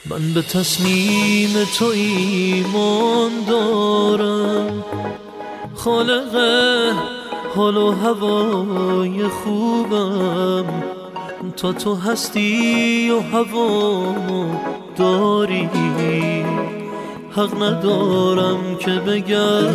من به تصمیم تو ایمان دارم، خالق حال و هوای خوبم. تا تو هستی و هوامو داری، حق ندارم که بگم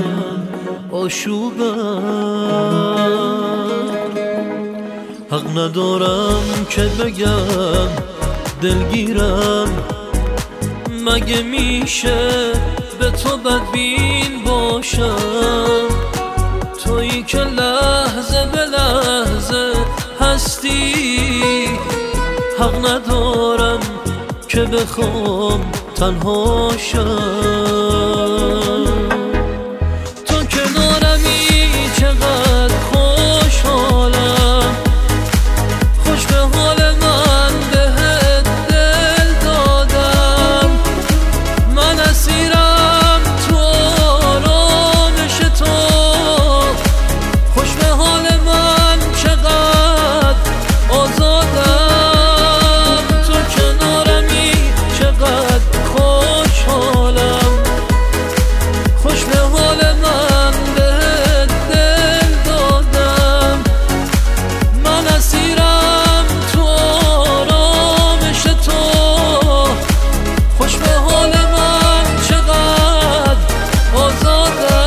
آشوبم، حق ندارم که بگم دلگیرم. مگه میشه به تو بدبین باشم؟ تویی که لحظه به لحظه هستی، حق ندارم که بخوام تنها شم. تو کنارمی چقدر خوشحالم، خوش به حال من بهت دل دادم. من اسیرم تو آرامش تو، خوش به حال من چقدر آزادم. تو کنارمی چقدر خوشحالم، خوش به حال من بهت دل دادم. من اسیرم تو آرامش تو، خوش به حال من چقدر آزادم.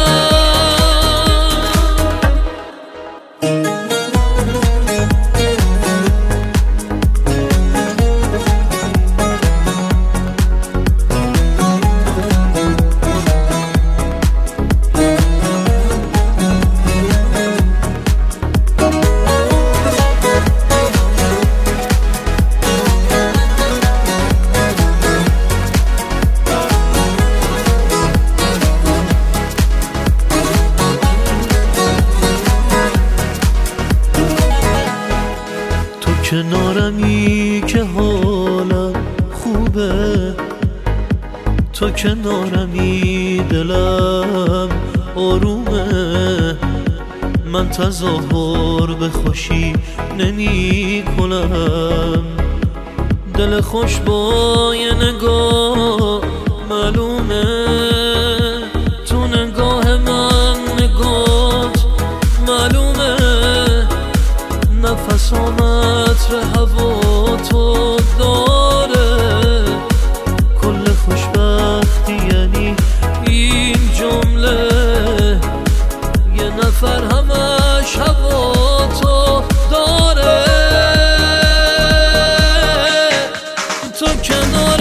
کنارمی که حالم خوبه، تو کنارمی دلم آرومه. من تظاهر به خوشی نمی کنم، دل خوش با یه نگاه معلومه. تو نگاه من نگات معلومه، نفسامت ره هوا تو داره. کل خوشبختی یعنی این جمله، یه نفر همش هوا تو داره. تو کنار